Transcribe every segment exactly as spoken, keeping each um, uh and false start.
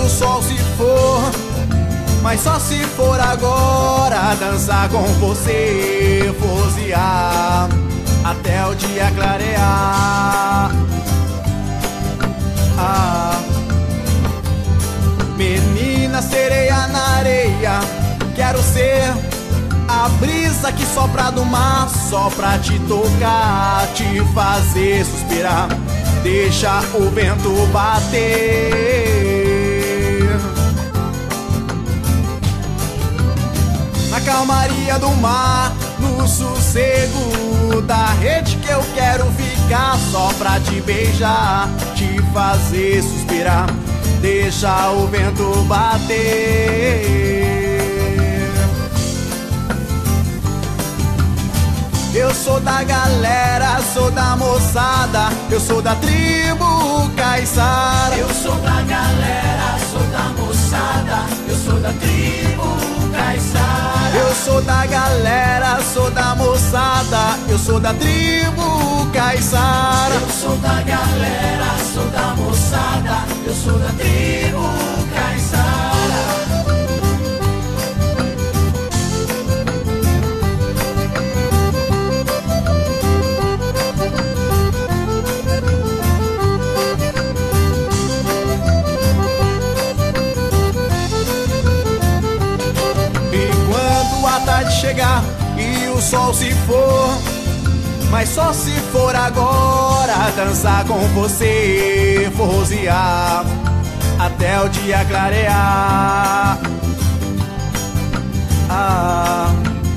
o sol se for, mas só se for agora. Dançar com você, forzear até o dia clarear. Ah, menina sereia na areia, quero ser a brisa que sopra do mar, só pra te tocar, te fazer suspirar. Deixa o vento bater na calmaria do mar, no sossego da rede que eu quero ficar, só pra te beijar, te fazer suspirar. Deixa o vento bater. Eu sou da galera, sou da moçada, eu sou da tribo caiçara. Eu sou da galera, sou da moçada, eu sou da tribo caiçara. Eu sou da galera, sou da moçada, eu sou da tribo caiçara. Eu sou da galera, sou da moçada, eu sou da tribo caiçara. De chegar e o sol se for, mas só se for agora. Dançar com você, forrozear até o dia clarear. Ah,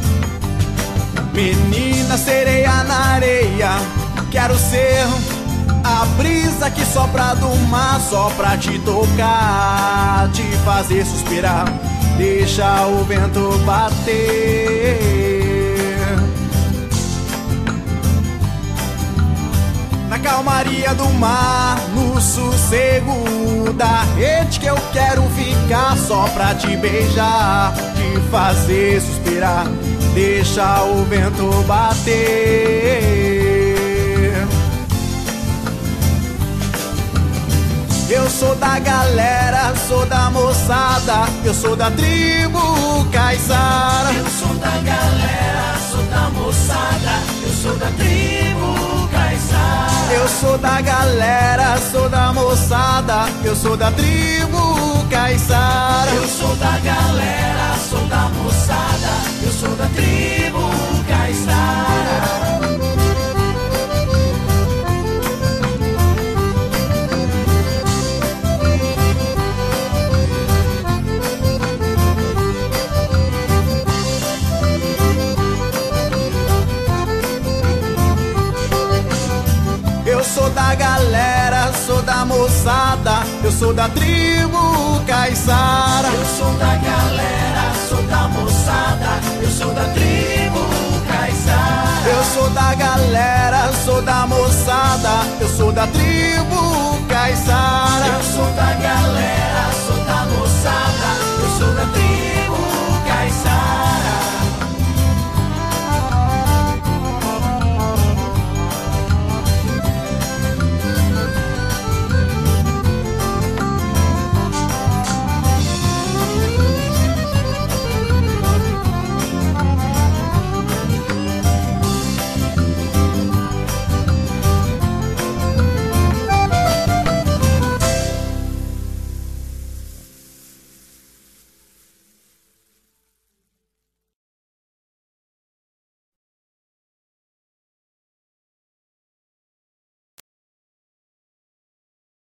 menina sereia na areia, quero ser a brisa que sopra do mar, só pra te tocar, te fazer suspirar. Deixa o vento bater na calmaria do mar, no sossego da rede que eu quero ficar, só pra te beijar, te fazer suspirar. Deixa o vento bater. Eu sou da galera, sou da moçada, eu sou da tribo caiçara. Eu sou da galera, sou da moçada, eu sou da tribo caiçara. Eu sou da galera, sou da moçada, eu sou da tribo caiçara. Eu sou da galera, sou da moçada, eu sou da tribo caiçara. Eu sou da galera, sou da moçada, eu sou da tribo caiçara. Eu sou da galera, sou da moçada, eu sou da tribo caiçara. Eu sou da galera, sou da moçada, eu sou da tribo caiçara. Eu sou da galera, sou da moçada, eu sou da tribo